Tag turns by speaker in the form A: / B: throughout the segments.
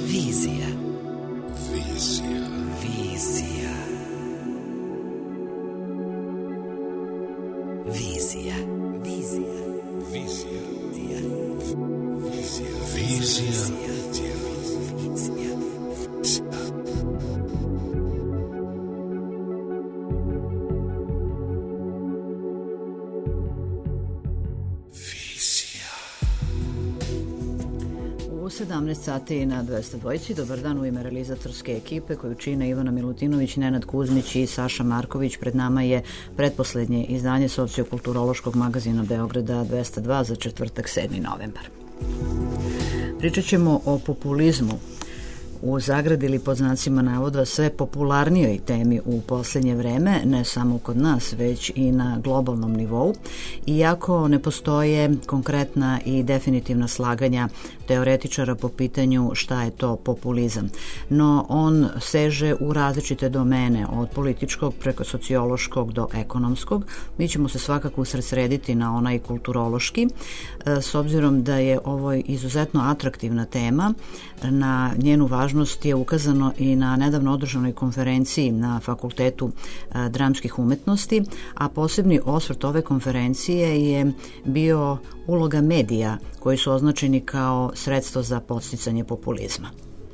A: Vizija. Vizija. Vizija. Vizija. Vizija. Vizija. Vizija. Vizija.
B: U 17 sati na 202. Dobar dan, u ime realizatorske ekipe koju čine Ivana Milutinović, Nenad Kuzmić i Saša Marković. Pred nama je pretposlednje izdanje sociokulturološkog magazina Beograda 202 za četvrtak 7. novembar. Pričat ćemo o populizmu, u zagradi ili pod znacima navoda sve popularnijoj temi u poslednje vreme, ne samo kod nas, već i na globalnom nivou, iako ne postoje konkretna i definitivna slaganja teoretičara po pitanju šta je to populizam. No, on seže u različite domene, od političkog preko sociološkog do ekonomskog. Mi ćemo se svakako usredsrediti na onaj kulturološki, s obzirom da je ovo izuzetno atraktivna tema. Na njenu važnost je ukazano i na nedavno održanoj konferenciji na Fakultetu dramskih umetnosti, a posebni osvrt ove konferencije je bio uloga medija koji su označeni kao sredstvo za podsticanje populizma.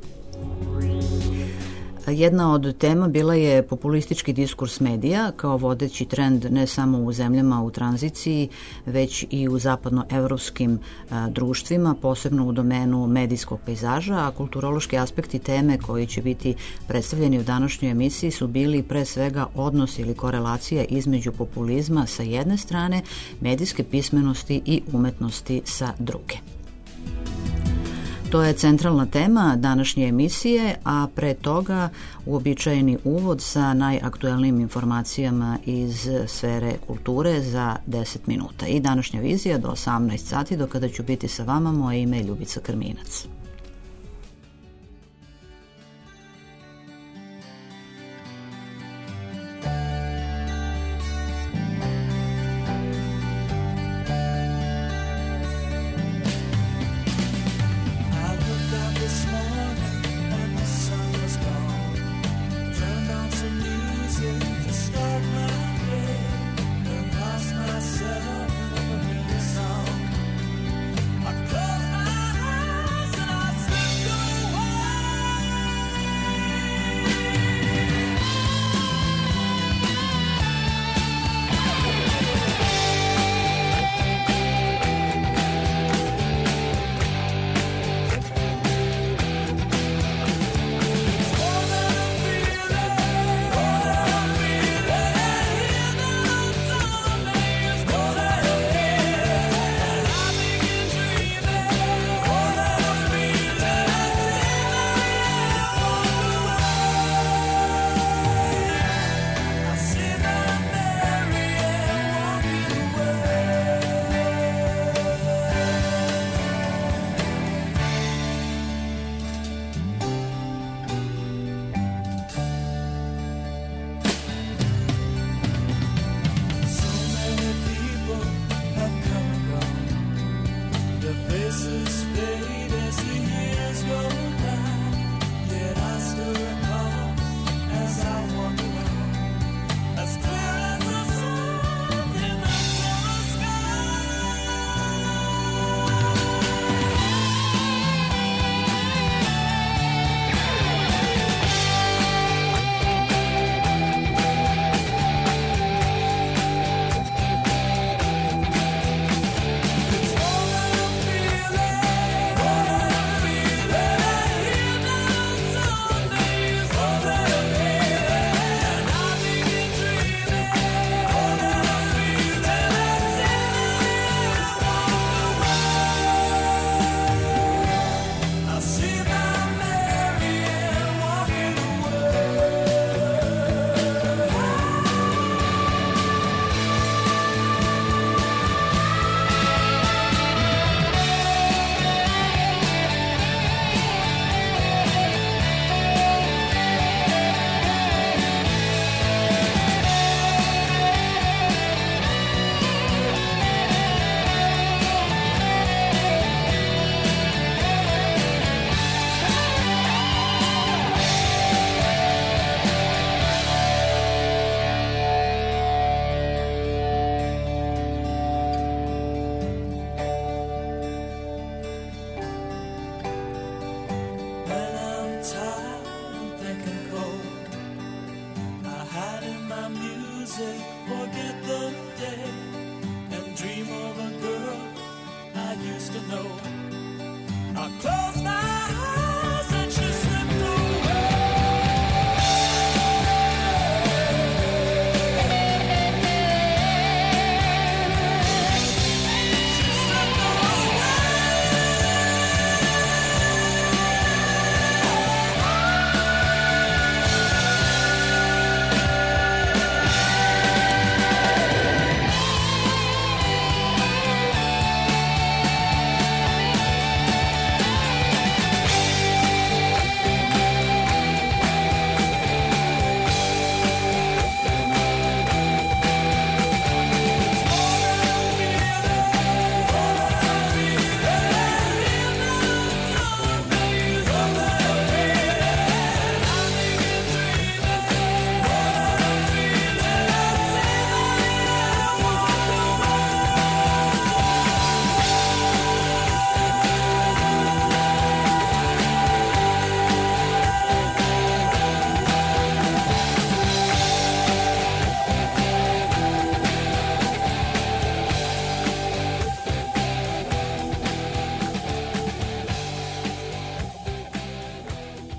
B: Jedna od tema bila je populistički diskurs medija kao vodeći trend ne samo u zemljama u tranziciji, već i u zapadnoevropskim društvima, posebno u domenu medijskog pejzaža, a kulturološki aspekti teme koji će biti predstavljeni u današnjoj emisiji su bili pre svega odnos ili korelacija između populizma sa jedne strane, medijske pismenosti i umetnosti sa druge. To je centralna tema današnje emisije, a pre toga uobičajeni uvod sa najaktuelnijim informacijama iz sfere kulture za 10 minuta. I današnja vizija do 18 sati, do kada ću biti sa vama. Moje ime je Ljubica Krminac.
C: I close my eyes and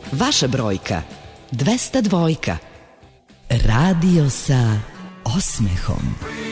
C: Vaša brojka 202. Radio sa osmehom.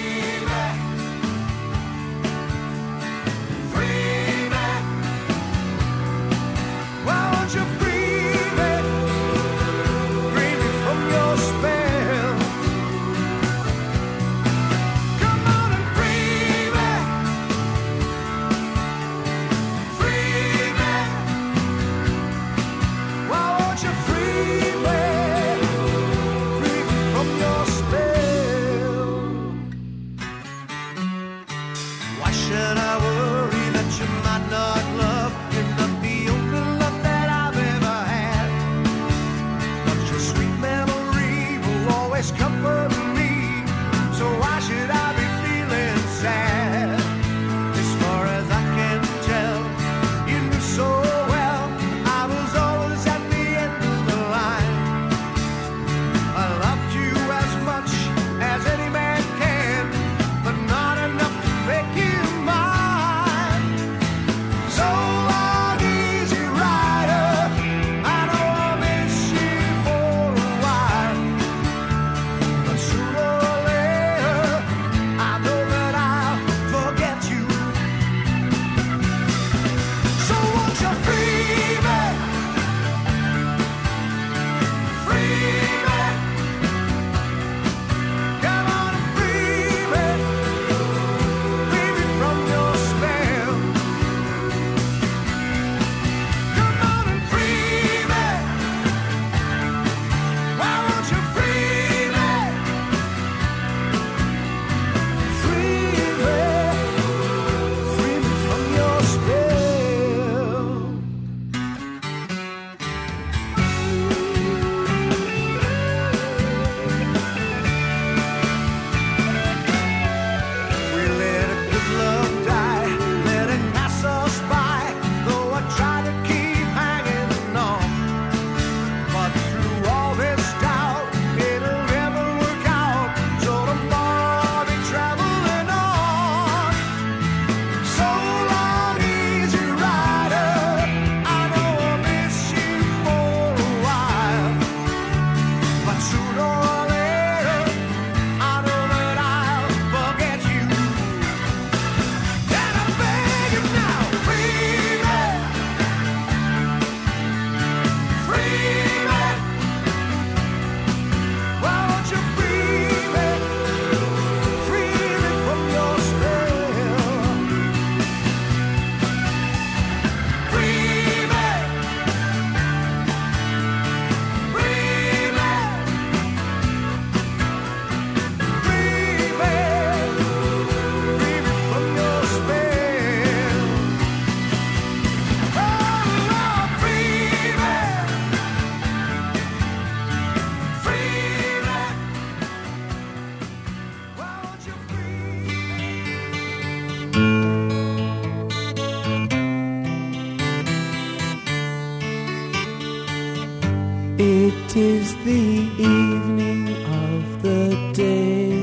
D: It is the evening of the day.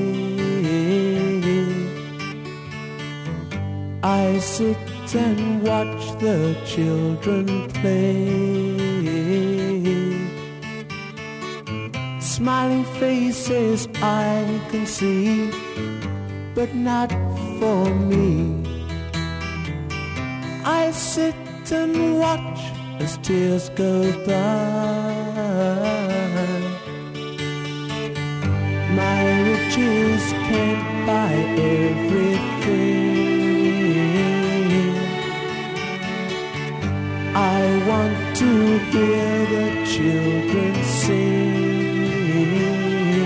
D: I sit and watch the children play. Smiling faces I can see, but not for me. I sit and watch as tears go by. My riches can't buy everything. I want to hear the children sing.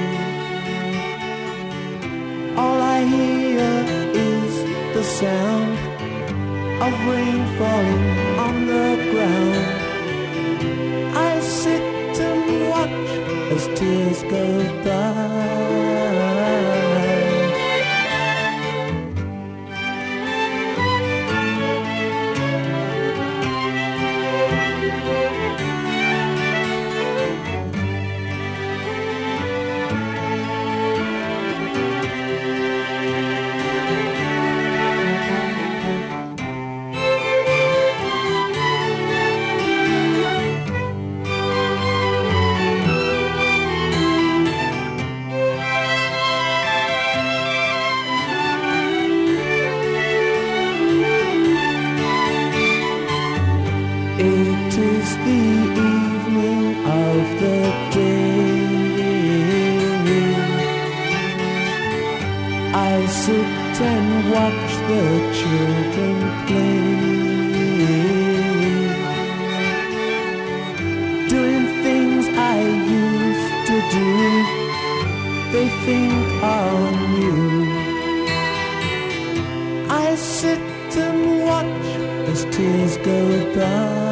D: All I hear is the sound of rain falling on the ground. I sit and watch as tears go by. and watch the children play, doing things I used to do, they think are new. I sit and watch as tears go by.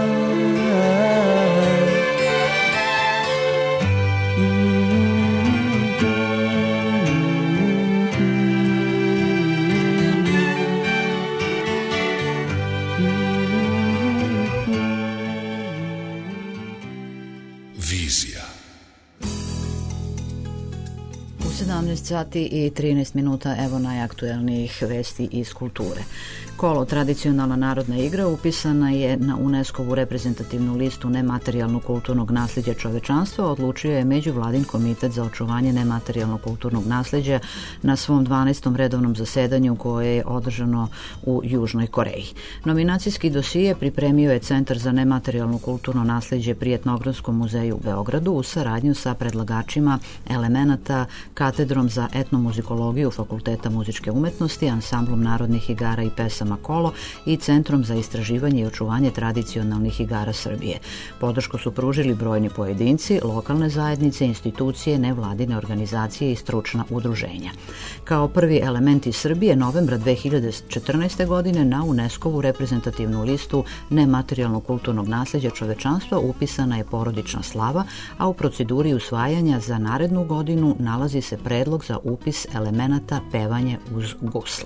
B: U 17 sati i 13 minuta evo najaktuelnijih vesti iz kulture. Kolo, tradicionalna narodna igra, upisana je na UNESCO-vu reprezentativnu listu nematerijalnog kulturnog nasljeđa čovečanstva, odlučio je Međuvladin komitet za očuvanje nematerijalnog kulturnog nasljeđa na svom 12. redovnom zasedanju koje je održano u Južnoj Koreji. Nominacijski dosije pripremio je Centar za nematerijalno kulturno nasljeđe pri Etnografskom muzeju u Beogradu u saradnju sa predlagačima elemenata, katedrom za etnomuzikologiju Fakulteta muzičke umetnosti, ansamblom narodnih igara i pesama Kolo i Centrom za istraživanje i očuvanje tradicionalnih igara Srbije. Podršku su pružili brojni pojedinci, lokalne zajednice, institucije, nevladine organizacije i stručna udruženja. Kao prvi element iz Srbije, novembra 2014. godine na UNESCO-vu reprezentativnu listu nematerijalnog kulturnog nasljeđa čovečanstva upisana je porodična slava, a u proceduri usvajanja za narednu godinu nalazi se predlog za upis elemenata pevanje uz gusle.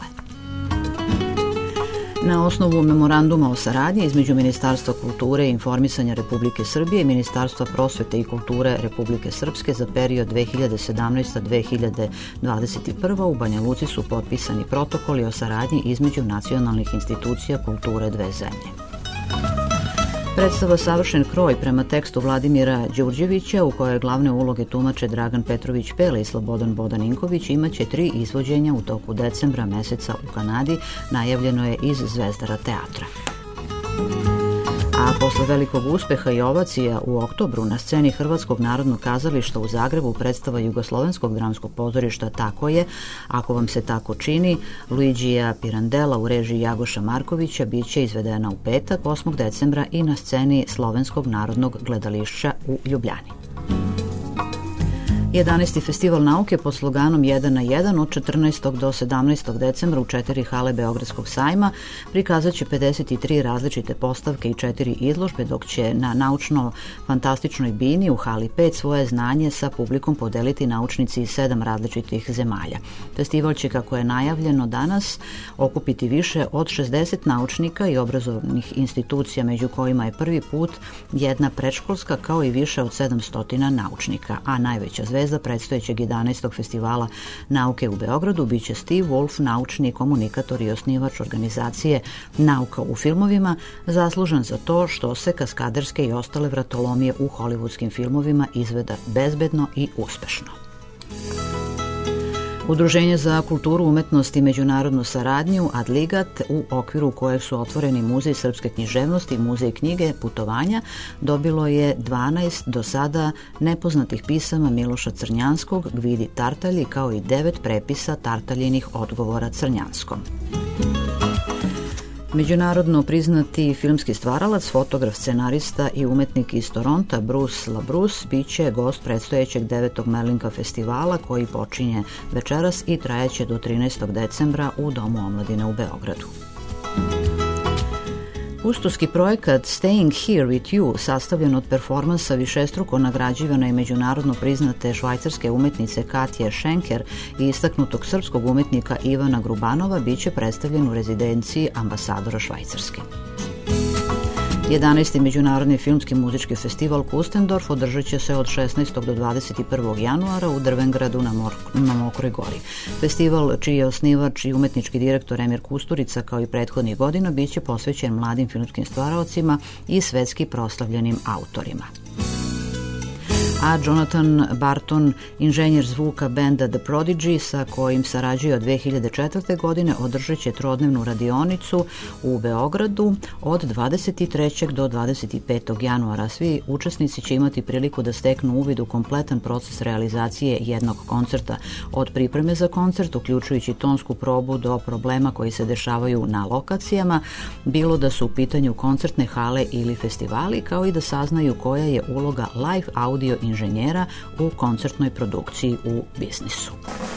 B: Na osnovu memoranduma o saradnji između Ministarstva kulture i informisanja Republike Srbije i Ministarstva prosvete i kulture Republike Srpske za period 2017-2021 u Banja Luci su potpisani protokoli o saradnji između nacionalnih institucija kulture dve zemlje. Predstava Savršen kroj prema tekstu Vladimira Đurđevića, u kojoj glavne uloge tumače Dragan Petrović Pele i Slobodan Bodaninković, imaće 3 izvođenja u toku decembra meseca u Kanadi, najavljeno je iz Zvezdara teatra. A posle velikog uspeha i ovacija u oktobru na sceni Hrvatskog narodnog kazališta u Zagrebu predstava Jugoslovenskog dramskog pozorišta Tako je, ako vam se tako čini, Luigija Pirandela u režiji Jagoša Markovića biće izvedena u petak 8. decembra i na sceni Slovenskog narodnog gledališća u Ljubljani. 11. festival nauke pod sloganom 1 na 1 od 14. do 17. decembra u 4 hale Beogradskog sajma prikazat će 53 različite postavke i 4 izložbe, dok će na naučno-fantastičnoj bini u hali 5 svoje znanje sa publikom podeliti naučnici iz 7 različitih zemalja. Festival će, kako je najavljeno danas, okupiti više od 60 naučnika i obrazovnih institucija, među kojima je prvi put jedna predškolska, kao i više od 700 naučnika, a najveća zvezda predstojećeg 11. festivala nauke u Beogradu biće Steve Wolf, naučni komunikator i osnivač organizacije Nauka u filmovima, zaslužan za to što se kaskaderske i ostale vratolomije u hollywoodskim filmovima izveda bezbedno i uspešno. Udruženje za kulturu, umetnost i međunarodnu saradnju Adligat, u okviru kojeg su otvoreni Muzej srpske književnosti, Muzej knjige, putovanja, dobilo je 12 do sada nepoznatih pisama Miloša Crnjanskog, Gvidi Tartalji, kao i 9 prepisa Tartaljinih odgovora Crnjanskom. Međunarodno priznati filmski stvaralac, fotograf, scenarista i umetnik iz Toronta Bruce LaBruce biće gost predstojećeg 9. Merlinka festivala koji počinje večeras i trajaće do 13. decembra u Domu omladine u Beogradu. Pustovski projekat Staying Here with You, sastavljen od performansa višestruko nagrađivane i međunarodno priznate švajcarske umetnice Katje Schenker i istaknutog srpskog umetnika Ivana Grubanova, biće predstavljen u rezidenciji ambasadora Švajcarske. 11. Međunarodni filmski muzički festival Kustendorf održat će se od 16. do 21. januara u Drvengradu na Mokroj gori. Festival, čiji je osnivač i umetnički direktor Emir Kusturica, kao i prethodnih godina, bit će posvećen mladim filmskim stvaraocima i svetski proslavljenim autorima. a Jonathan Barton, inženjer zvuka benda The Prodigy, sa kojim sarađuje od 2004. godine, održat će trodnevnu radionicu u Beogradu od 23. do 25. januara. Svi učesnici će imati priliku da steknu uvid u kompletan proces realizacije jednog koncerta, od pripreme za koncert, uključujući tonsku probu, do problema koji se dešavaju na lokacijama, bilo da su u pitanju koncertne hale ili festivali, kao i da saznaju koja je uloga live audio inženjera u koncertnoj produkciji u biznisu.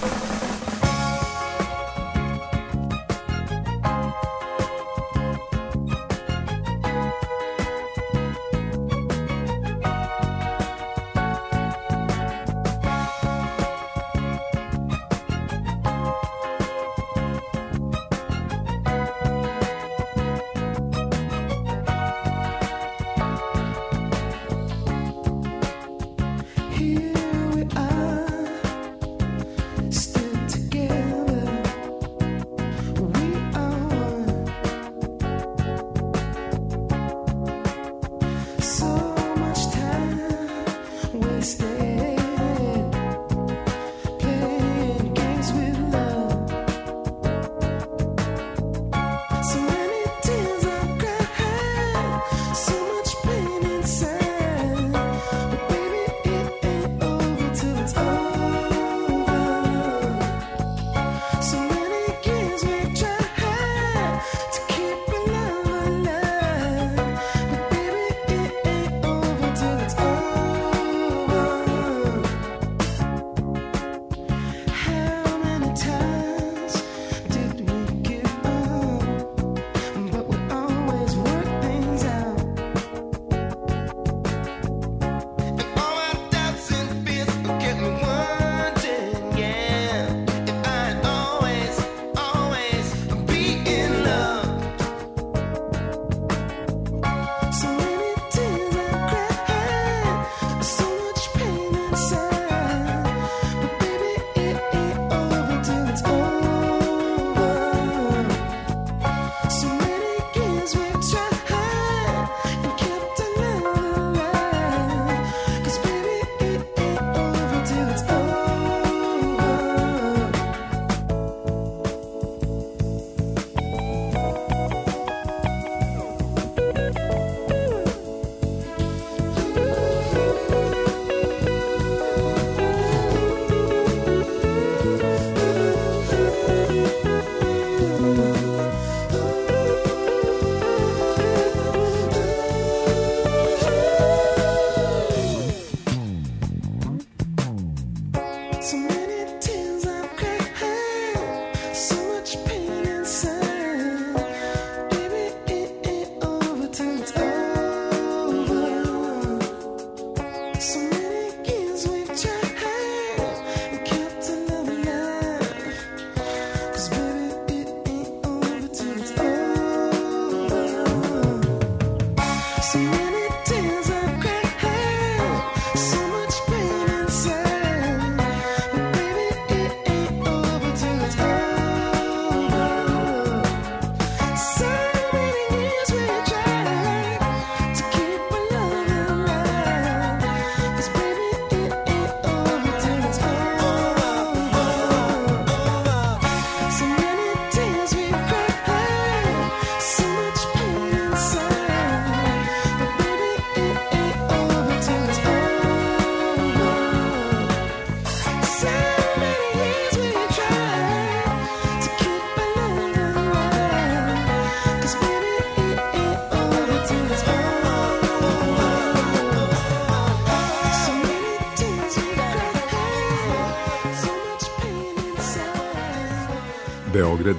E: Beograd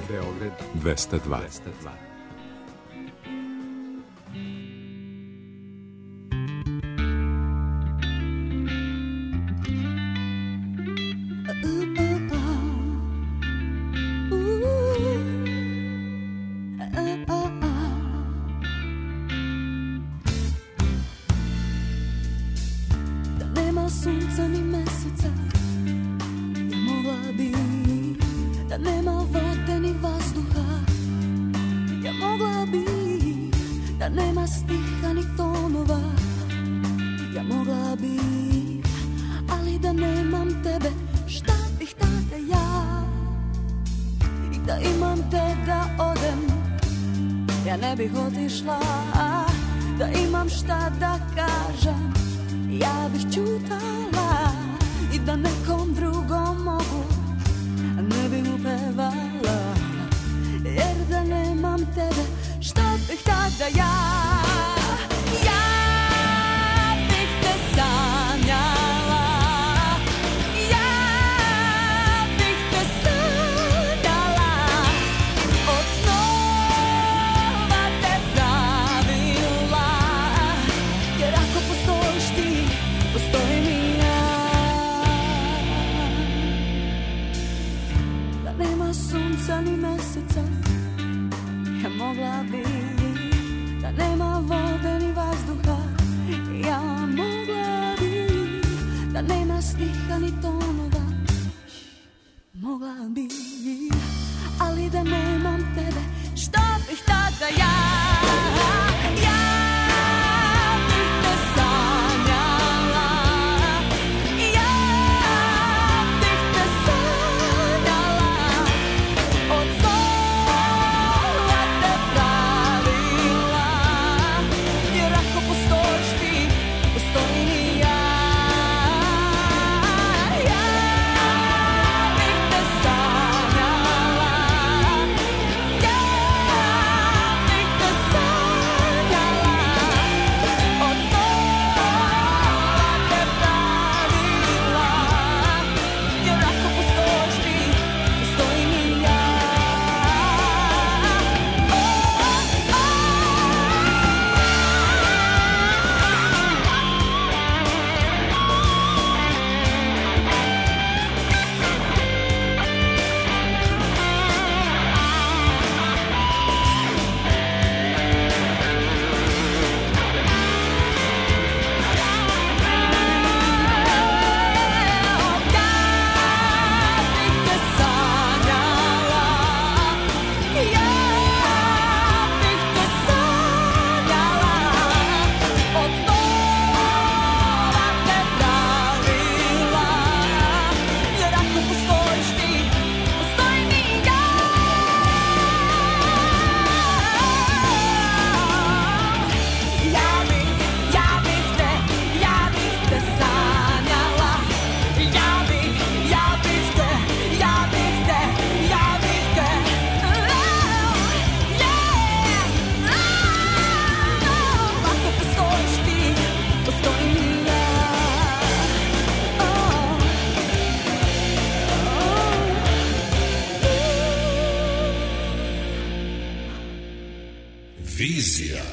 E: 202.
F: Da nema sunca ni meseca, ja mogla bi. Da nema vode ni vazduha, ja mogla bi. Da nema stiha ni tonova, ja mogla bi. da nemam tebe, šta bih tada ja? I da imam te da odem, ja ne bih otišla. Da imam šta da kažem, ja bih ćutala. I da nekom drugom mogu, ne bih mu pevala. Jer da nemam tebe, šta bih tada ja? Ja bih te sanjala, ja bih te sanjala, od snova te pravila. Jer ako postojiš ti, postojim i ja. Da nema sunca ni meseca, ja mogla bi. Da nema vode ni vazduha, ja mogla bi. Da nema stiha ni tonova, mogla bi. Ali da nemam tebe, šta bih tada ja? Ja bih te sanjala, ja bih te sanjala, od snova te pravila. Jer ako postojiš ti, postojim i ja. Ja bih te sanjala, ja bih te sanjala, od snova te pravila. Jer ako postojiš ti, postojim i ja.
A: Vizija.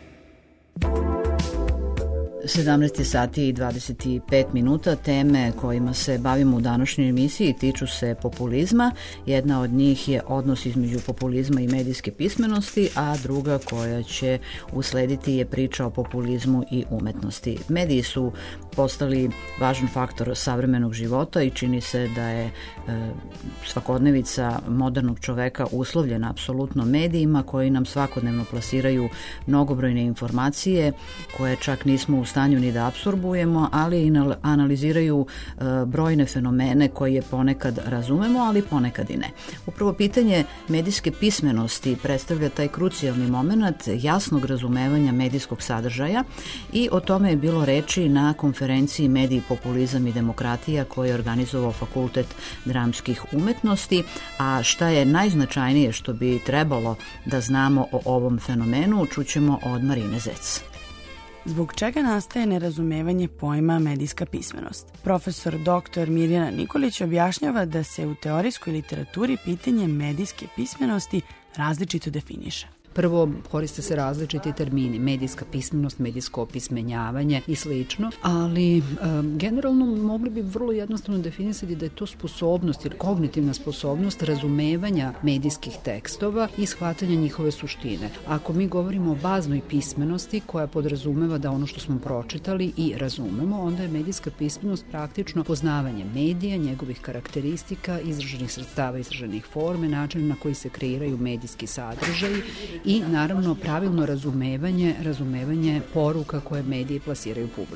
B: 17 sati i 25 minuta. Teme kojima se bavimo u današnjoj emisiji tiču se populizma. Jedna od njih je odnos između populizma i medijske pismenosti, a druga koja će uslediti je priča o populizmu i umetnosti. Mediji su postali važan faktor savremenog života i čini se da je svakodnevica modernog čoveka uslovljena apsolutno medijima koji nam svakodnevno plasiraju mnogobrojne informacije koje čak nismo u stanju ni da apsorbujemo, ali i analiziraju brojne fenomene koje ponekad razumemo, ali ponekad i ne. Upravo pitanje medijske pismenosti predstavlja taj krucijalni moment jasnog razumevanja medijskog sadržaja i o tome je bilo reči na konferenciji Mediji, populizam i demokratija koju je organizovao Fakultet dramskih umetnosti, a šta je najznačajnije što bi trebalo da znamo o ovom fenomenu čućemo od Marine Zec.
G: Zbog čega nastaje nerazumevanje pojma medijska pismenost? Profesor dr. Mirjana Nikolić objašnjava da se u teorijskoj literaturi pitanje medijske pismenosti različito definiše.
H: Prvo, koriste se različiti termini, medijska pismenost, medijsko opismenjavanje i slično, ali generalno mogli bi vrlo jednostavno definisati da je to sposobnost ili kognitivna sposobnost razumevanja medijskih tekstova i shvatanja njihove suštine. Ako mi govorimo o baznoj pismenosti koja podrazumeva da ono što smo pročitali i razumemo, onda je medijska pismenost praktično poznavanje medija, njegovih karakteristika, izraženih sredstava, izraženih forme, način na koji se kreiraju medijski sadržaji i naravno pravilno razumevanje poruka koje mediji plasiraju publici.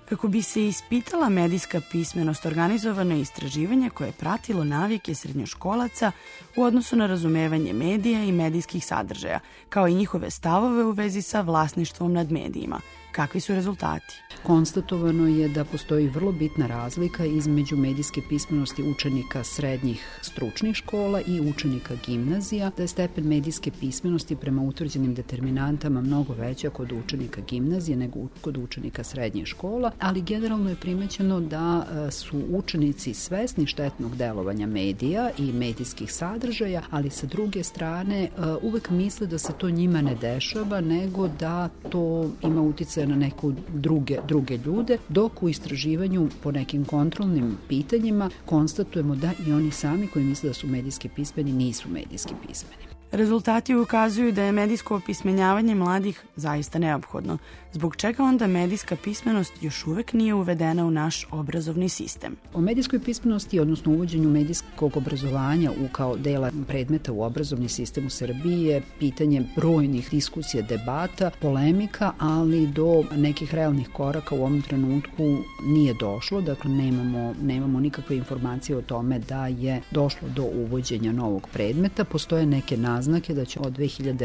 G: Kako bi se ispitala medijska pismenost, organizovano je istraživanje koje je pratilo navike srednjoškolaca u odnosu na razumevanje medija i medijskih sadržaja, kao i njihove stavove u vezi sa vlasništvom nad medijima. Kakvi su rezultati?
H: Konstatovano je da postoji vrlo bitna razlika između medijske pismenosti učenika srednjih stručnih škola i učenika gimnazija, da je stepen medijske pismenosti prema utvrđenim determinantama mnogo veća kod učenika gimnazije nego kod učenika srednjih škola, ali generalno je primećeno da su učenici svesni štetnog delovanja medija i medijskih sadržaja, ali sa druge strane uvek misle da se to njima ne dešava, nego da to ima uticaja na neke druge ljude, dok u istraživanju po nekim kontrolnim pitanjima konstatujemo da i oni sami koji misle da su medijski pismeni nisu medijski pismeni.
G: Rezultati ukazuju da je medijsko opismenjavanje mladih zaista neophodno, zbog čega onda medijska pismenost još uvek nije uvedena u naš obrazovni sistem.
H: O medijskoj pismenosti, odnosno uvođenju medijskog obrazovanja kao dela predmeta u obrazovni sistem u Srbiji je pitanje brojnih diskusija, debata, polemika, ali do nekih realnih koraka u ovom trenutku nije došlo. Dakle, nemamo nikakve informacije o tome da je došlo do uvođenja novog predmeta. Postoje neke naznake da će od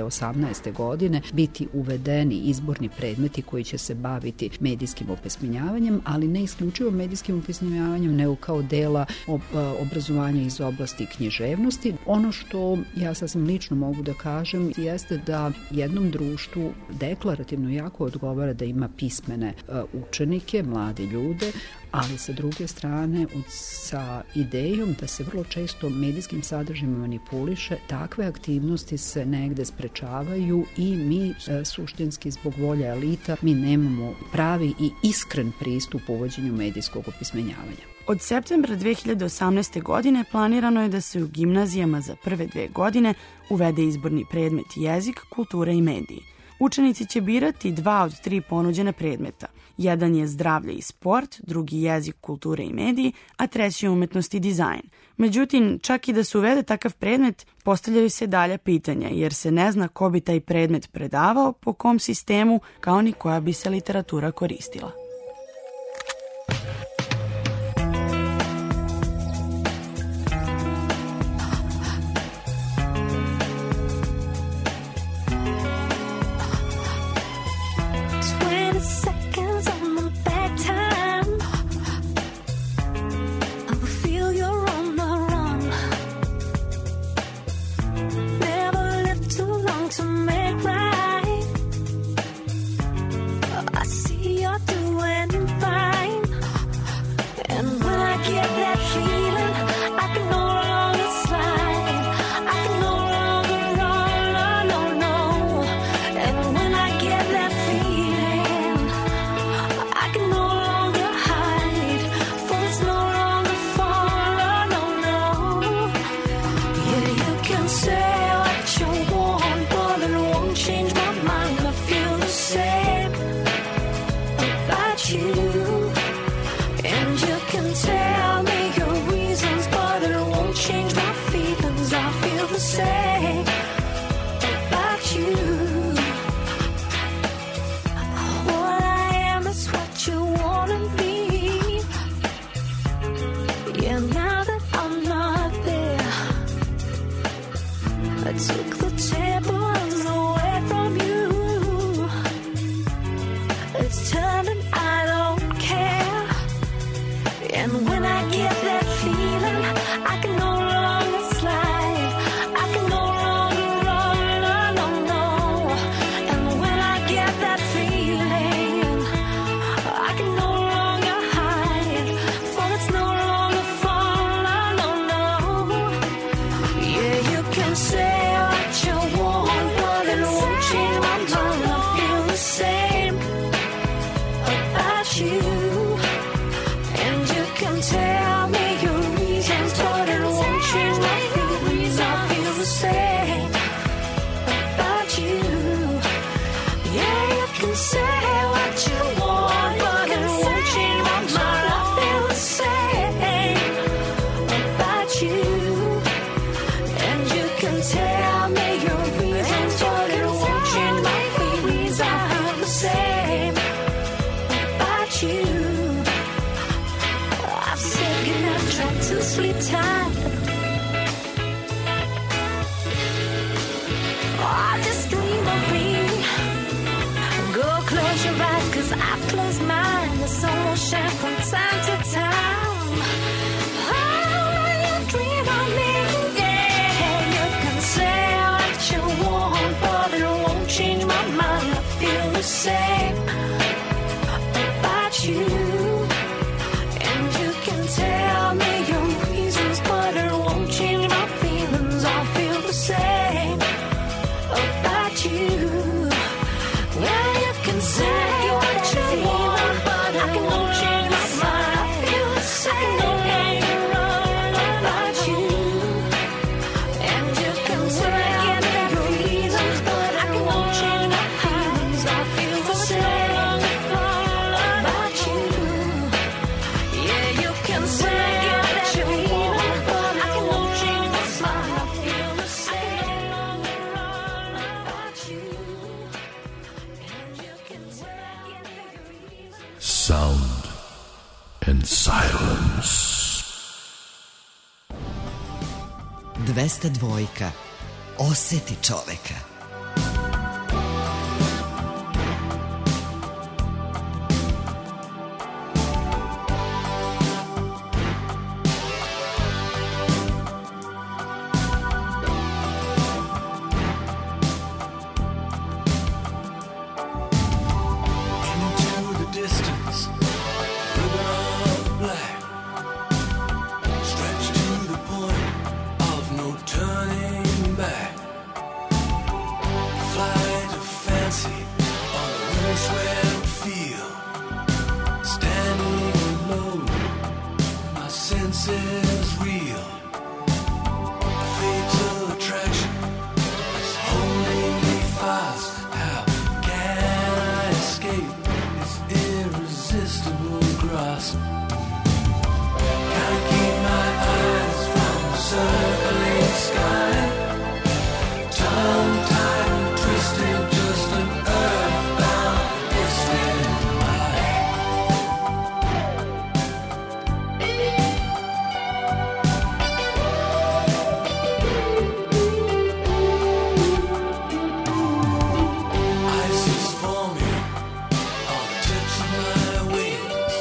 H: 2018. godine biti uvedeni izborni predmeti koji će se baviti medijskim opismenjavanjem, ali ne isključivo medijskim opismenjavanjem, nego kao dela obrazovanja iz oblasti književnosti. Ono što ja sasvim lično mogu da kažem jeste da jednom društvu deklarativno jako odgovara da ima pismene učenike, mlade ljude, ali sa druge strane sa idejom da se vrlo često medijskim sadržajima manipuliše, takve aktivnosti se negde sprečavaju i mi suštinski zbog volje elita mi nemamo pravi i iskren pristup uvođenju medijskog opismenjavanja.
G: Od septembra 2018. godine planirano je da se u gimnazijama za prve 2 godine uvede izborni predmet jezik, kultura i mediji. Učenici će birati 2 od 3 ponuđena predmeta. Jedan je zdravlje i sport, drugi jezik, kultura i mediji, a treći je umetnost i dizajn. Međutim, čak i da se uvede takav predmet, postavljaju se dalja pitanja, jer se ne zna ko bi taj predmet predavao, po kom sistemu, kao ni koja bi se literatura koristila.
F: try to sleep tight. Oh, just dream of me. Go close your eyes, 'cause I close mine. The sun will shine from time to time. Oh, you dream of me. Yeah, you can say what you want, but it won't change my mind. I feel the same about you. And you can tell me your reasons, but it won't change my feelings. I feel the same about you. Yeah, you can say what you want, but I won't change my mind. I feel the same about you. And you can tell me your reasons, but I won't change my feelings. I feel the same about you. Yeah, you can say what you want, but I won't change my mind. I feel the same about you.
A: Sound and silence.
C: 202. Oseti čoveka.
A: Into the distance, ribbon of black, stretched to the point of no turning back. Flight of fancy on the windswept field, standing alone, my senses reel. A fatal attraction is holding me fast. How can I escape its irresistible grasp? Can't keep my eyes from the circling sky. Tongue-tied and twisted, just an earthbound distant eye. Ice is forming on the tips of my wings.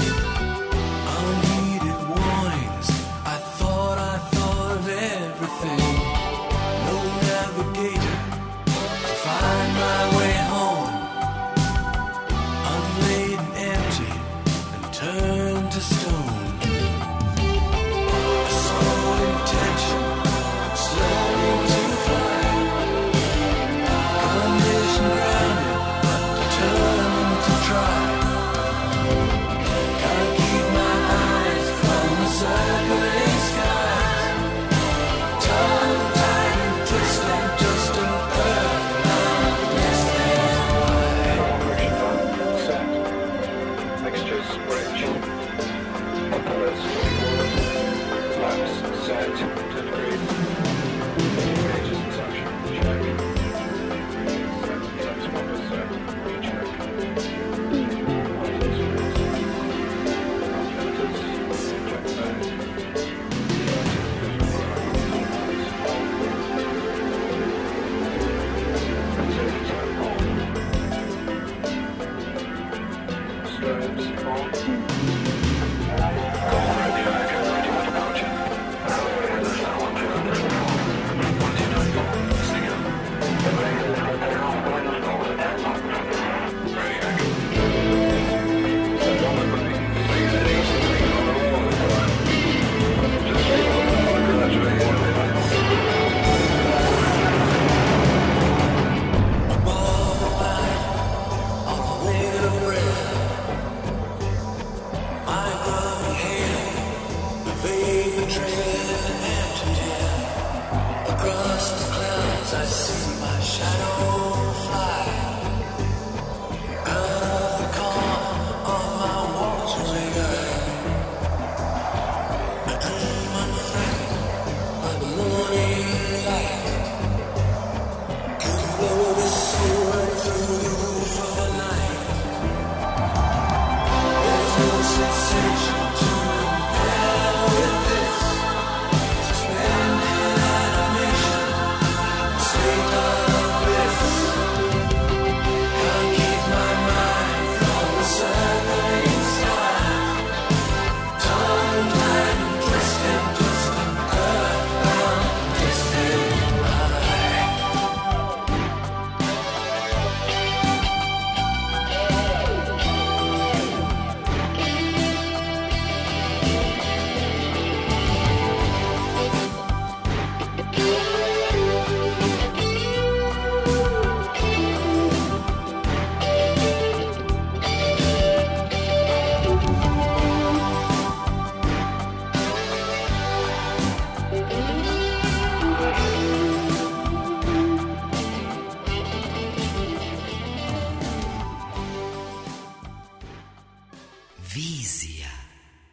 A: Unheeded warnings, I thought of everything. No navigator to find my way home. Unladen, empty, and turned to stone. A sole intention, slowly to fly. Condition grounded, but determined to try. Can't keep my eyes from the circling skies. Tongue-tied and twisted, just an earthbound distant eye.
I: Mixtures were achieved.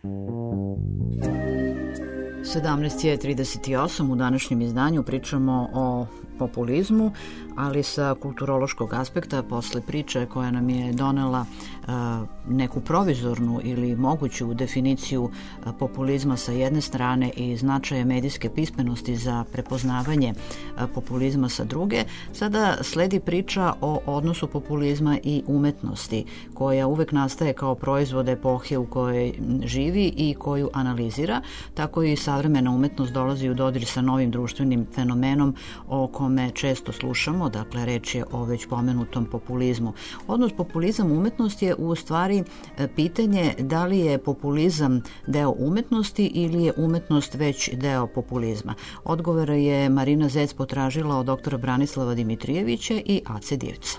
B: 17:38 u današnjem izdanju pričamo o populizmu, ali sa kulturološkog aspekta, posle priče koja nam je donela neku provizornu ili moguću definiciju populizma sa jedne strane i značaja medijske pismenosti za prepoznavanje populizma sa druge, sada sledi priča o odnosu populizma i umetnosti, koja uvek nastaje kao proizvod epohe u kojoj živi i koju analizira. Tako i savremena umetnost dolazi u dodir sa novim društvenim fenomenom o kome često slušamo, dakle reč je o već pomenutom populizmu. Odnos populizam-umetnost je u stvari pitanje da li je populizam deo umetnosti ili je umetnost već deo populizma. Odgovor je Marina Zec potražila od doktora Branislava Dimitrijevića i Ace Divca.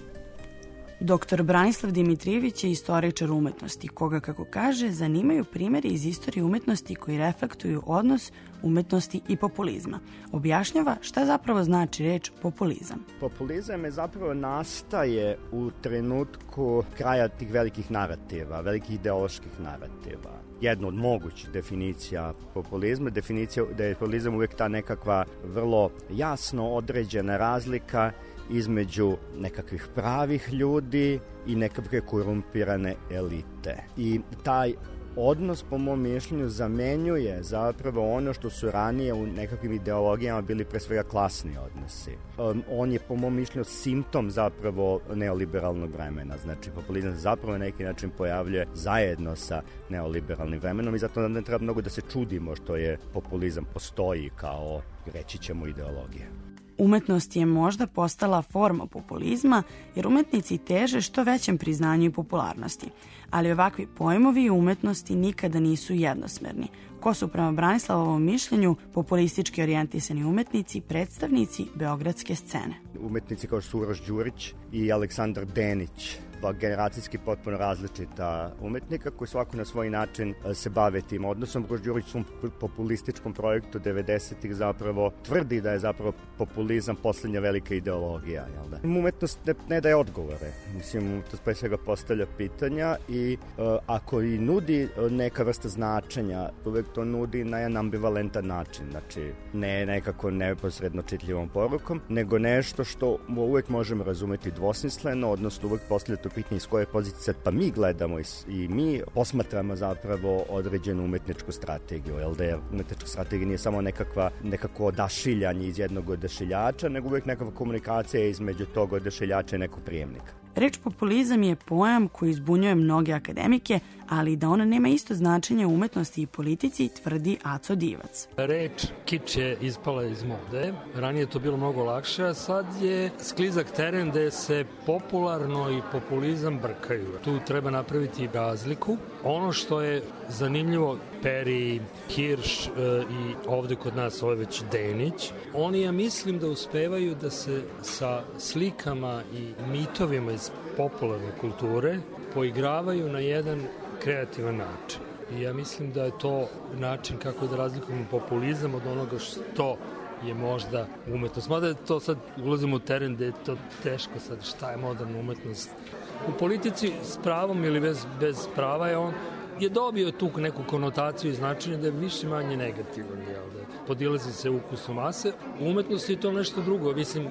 G: Doktor Branislav Dimitrijević je istoričar umetnosti, koga, kako kaže, zanimaju primjeri iz istorije umetnosti koji reflektuju odnos umetnosti i populizma. Objašnjava šta zapravo znači reč populizam.
I: Populizam je zapravo nastaje u trenutku kraja tih velikih narativa, velikih ideoloških narativa. Jedna od mogućih definicija populizma, definicija da je populizam uvijek ta nekakva vrlo jasno određena razlika između nekakvih pravih ljudi i nekakve korumpirane elite. I taj odnos, po mom mišljenju, zamenjuje zapravo ono što su ranije u nekakvim ideologijama bili pre svega klasni odnosi. On je, po mom mišljenju, simptom zapravo neoliberalnog vremena. Znači, populizam se zapravo na neki način pojavljuje zajedno sa neoliberalnim vremenom i zato ne treba mnogo da se čudimo što je populizam postoji kao, reći ćemo, ideologija.
G: Umetnost je možda postala forma populizma jer umetnici teže što većem priznanju i popularnosti. Ali ovakvi pojmovi umetnosti nikada nisu jednosmerni. Ko su prema Branislavovom mišljenju populistički orijentisani umetnici, predstavnici beogradske scene?
I: Umetnici kao što su Uroš Đurić i Aleksandar Denić, dva generacijski potpuno različita umetnika koji svako na svoj način se bave tim odnosom. Uroš Đurić u svom populističkom projektu 90-ih zapravo tvrdi da je zapravo populizam poslednja velika ideologija. Jel da? Umetnost ne daje odgovore. Mislim, to pre svega postavlja pitanja i ako i nudi neka vrsta značenja, uvek to nudi na jedan ambivalentan način. Znači, ne nekako neposredno čitljivom porukom, nego nešto što uvek možemo razumeti dvosmisleno, odnosno uvek postavlja to pitanje iz koje pozicije pa mi gledamo i mi posmatramo zapravo određenu umetničku strategiju. Jer umetnička strategija nije samo nekako odašiljanje iz jednog odašiljača, nego uvek nekakva komunikacija između tog odašiljača i nekog prijemnika.
G: Reč populizam je pojam koji izbunjuje mnoge akademike, ali da ona nema isto značenje u umetnosti i politici, tvrdi Aco Divac.
J: Reč kič je ispala iz mode, ranije to bilo mnogo lakše, a sad je sklizak teren gde se popularno i populizam brkaju. Tu treba napraviti razliku. Ono što je zanimljivo, Peri, Hirš i ovde kod nas ovo je već Denić, oni ja mislim da uspevaju da se sa slikama i mitovima iz popularne kulture poigravaju na jedan kreativan način. I ja mislim da je to način kako da razlikujemo populizam od onoga što je možda umetnost. Mada je to sad ulazimo u teren gde je to teško sad šta je moderna umetnost. U politici s pravom ili bez prava je dobio tu neku konotaciju i značenje da je više manje negativan. Podilazi se ukusom mase. U umetnosti je to nešto drugo. Mislim,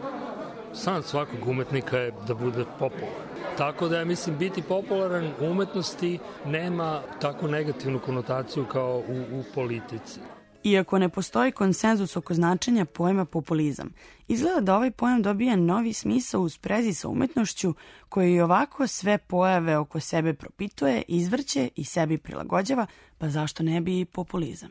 J: san svakog umetnika je da bude popularan. Tako da ja mislim biti popularan u umetnosti nema tako negativnu konotaciju kao u politici.
G: Iako ne postoji konsenzus oko značenja pojma populizam, izgleda da ovaj pojam dobija novi smisao u sprezi sa umetnošću koji i ovako sve pojave oko sebe propituje, izvrće i sebi prilagođava, pa zašto ne bi i populizam?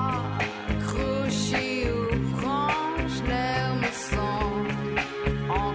F: On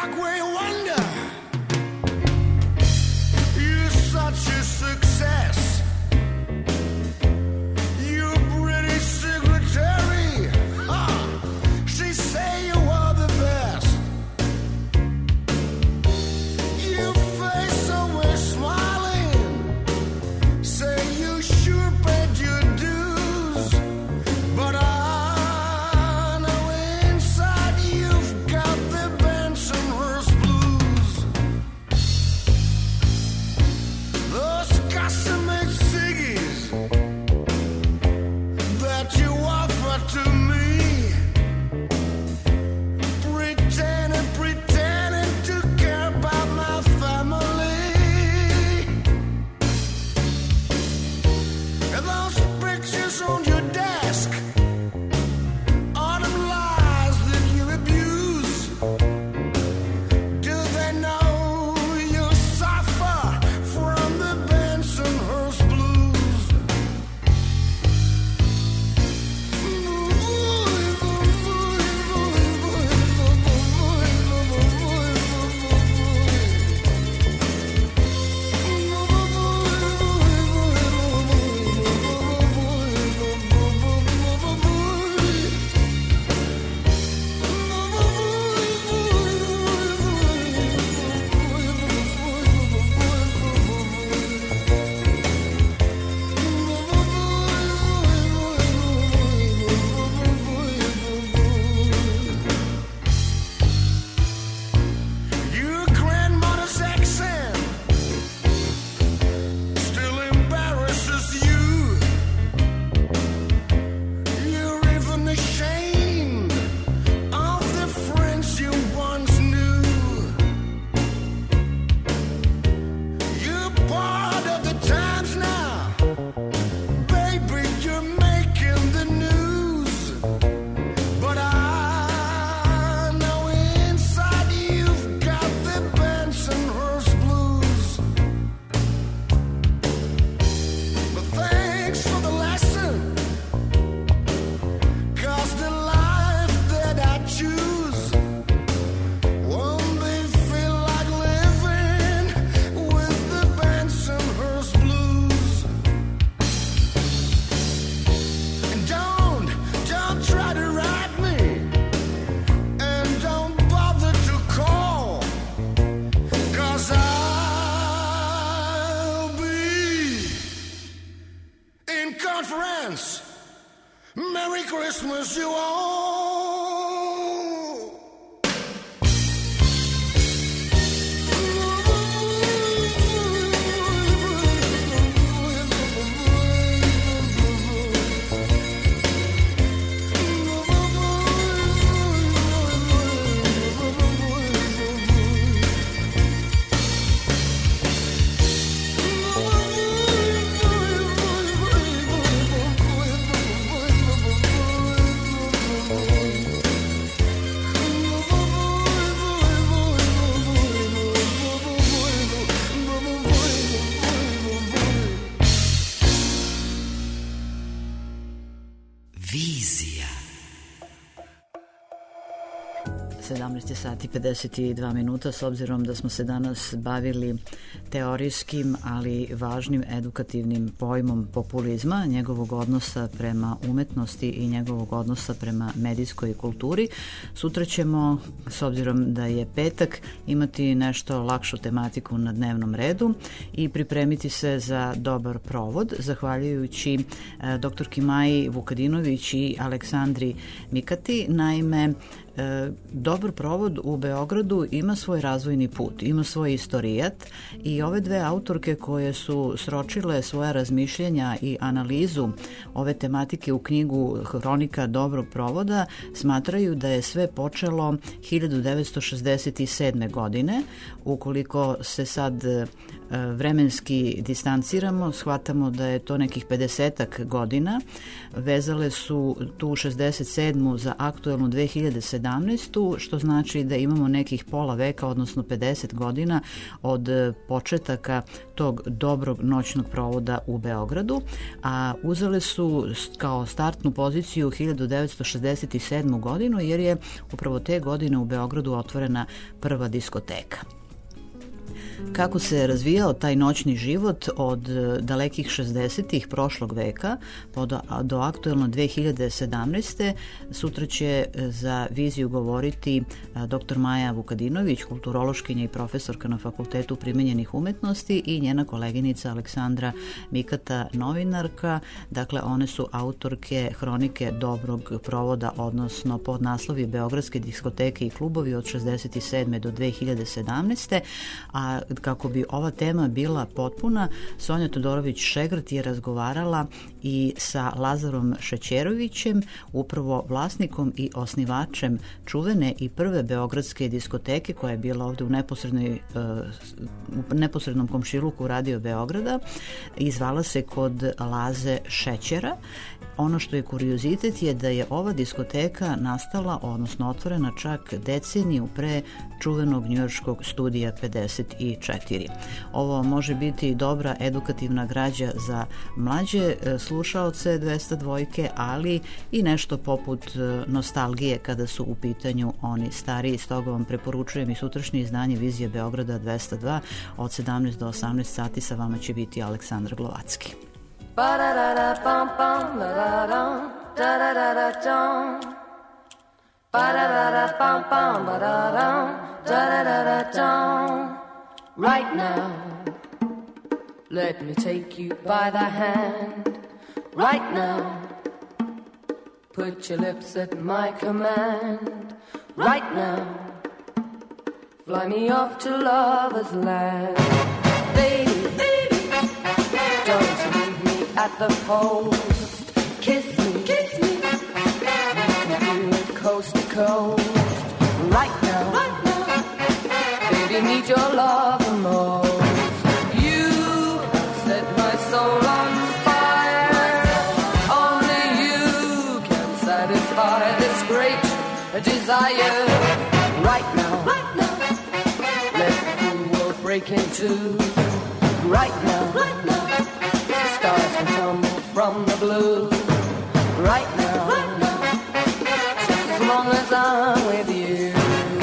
K: Broadway wonder. You're such a success. Your British secretary, she say you are the best. Your face always smiling, say you sure paid your dues, but I know inside you've got the Bensonhurst blues. Those custom-made ciggies that you offer to me, pretending to care about my family. And those pictures on your desk are them lies that you abuse. Do they know you suffer from the Bensonhurst blues? Your grandmother's accent still embarrasses you. You're even ashamed of the friends you once knew. You're part of the times now, baby. You're making the news, but I know inside you've got the Bensonhurst blues. But thanks for the lesson, 'cause the life that I choose won't be feel like living with the Bensonhurst blues. And don't try to write me, and don't bother to call, 'cause I'll be in conference. Merry Christmas, you all.
C: Vizija.
B: 17 sati 52 minuta, s obzirom da smo se danas bavili teorijskim, ali važnim edukativnim pojmom populizma, njegovog odnosa prema umetnosti i njegovog odnosa prema medijskoj kulturi. Sutra ćemo, s obzirom da je petak, imati nešto lakšu tematiku na dnevnom redu i pripremiti se za dobar provod, zahvaljujući doktorki Maji Vukadinović i Aleksandri Mikati. Naime, dobar provod u Beogradu ima svoj razvojni put, ima svoj istorijat i ove dve autorke koje su sročile svoja razmišljenja i analizu ove tematike u knjigu Hronika dobrog provoda smatraju da je sve počelo 1967. godine. Ukoliko se sad vremenski distanciramo, shvatamo da je to nekih 50-ak godina. Vezale su tu 67. za aktuelnu 2017. 2017. što znači da imamo nekih pola veka, odnosno 50 godina od početaka tog dobrog noćnog provoda u Beogradu, a uzele su kao startnu poziciju 1967. godinu jer je upravo te godine u Beogradu otvorena prva diskoteka. Kako se razvijao taj noćni život od dalekih 60-ih prošlog veka do aktuelno 2017. Sutra će za viziju govoriti dr. Maja Vukadinović, kulturološkinja i profesorka na Fakultetu primenjenih umetnosti, i njena koleginica Aleksandra Mikata, novinarka. Dakle, one su autorke hronike dobrog provoda, odnosno podnaslovi Beogradske diskoteke i klubovi od 67. do 2017. A kako bi ova tema bila potpuna, Sonja Todorović-Šegrt je razgovarala i sa Lazarom Šećerovićem, upravo vlasnikom i osnivačem čuvene i prve beogradske diskoteke koja je bila ovde u neposrednom komšiluku Radio Beograda i zvala se Kod Laze Šećera. Ono što je kuriozitet je da je ova diskoteka nastala, odnosno otvorena čak deceniju pre čuvenog njujorškog Studija 54. Ovo može biti dobra edukativna građa za mlađe slušaoce 202, ali i nešto poput nostalgije kada su u pitanju oni stariji. Stoga vam preporučujem i sutrašnje izdanje Vizije Beograda 202 od 17 do 18 sati. Sa vama će biti Aleksandar Glovacki.
F: Ba-da-da-da-bum-bum, ba-da-dum, da-da-da-da-dum. Ba-da-da-da-bum-bum, ba-da-dum, da-da-da-da-dum. Right now, let me take you by the hand. Right now, put your lips at my command. Right now, fly me off to lover's land. Baby, don't you leave me at the post. Kiss me, we can feel it coast to coast. Right now, baby, need your love the most. You have set my soul on fire. Only you can satisfy this great desire. Right now, let the world break in two. Right now, stars can tumble from the blue. Right now, just as long as I'm with you.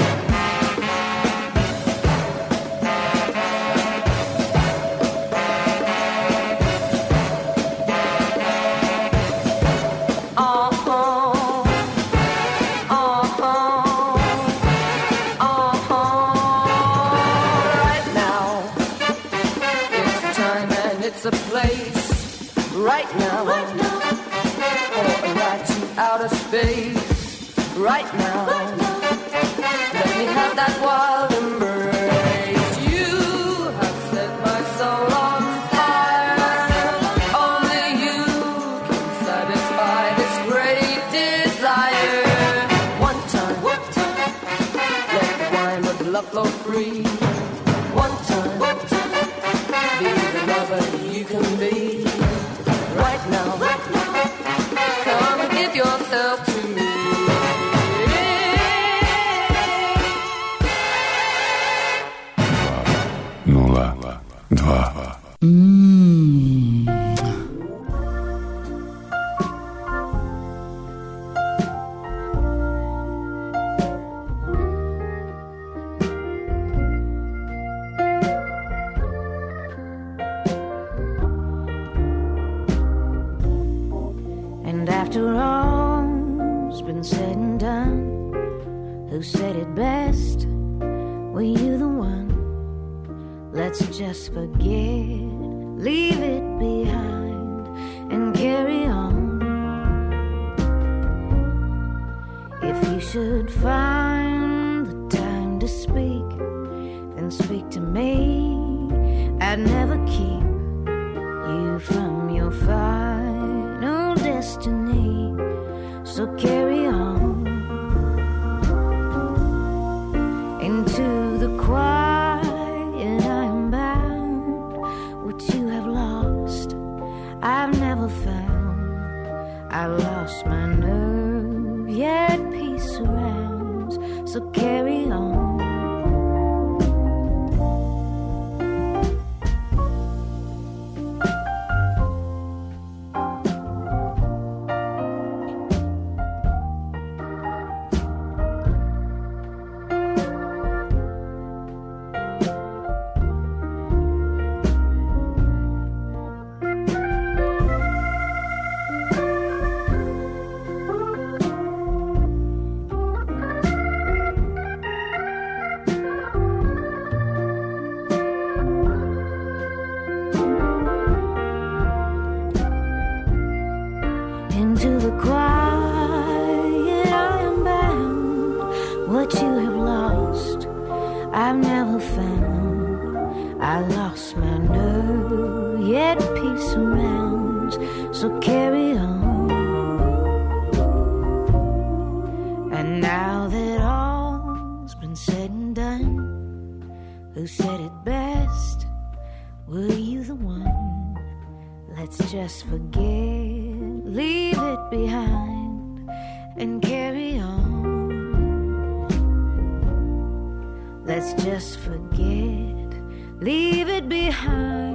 F: Right now, for a ride to outer space. Right now, let me have that wild embrace. You have set my soul on fire. Only you can satisfy this great desire. One time, let the wine of love flow free. One time, be the lover you can be. Right now, come and give yourself to me. After all's been said and done, who said it best? Were you the one? Let's just forget, leave it behind and carry on. If you should find the time to speak, then speak to me. I'd never keep you from your final destiny, so carry on into the quiet. I am bound. What you have lost, I've never found. I lost my nerve, yet peace around. so carry on. Into the quiet I am bound. What you have lost, I've never found. I lost my nerve, yet peace surrounds. So carry on. And now that all's been said and done, who said it best? Were you the one? Let's just forget, leave it behind, and carry on. Let's just forget, leave it behind.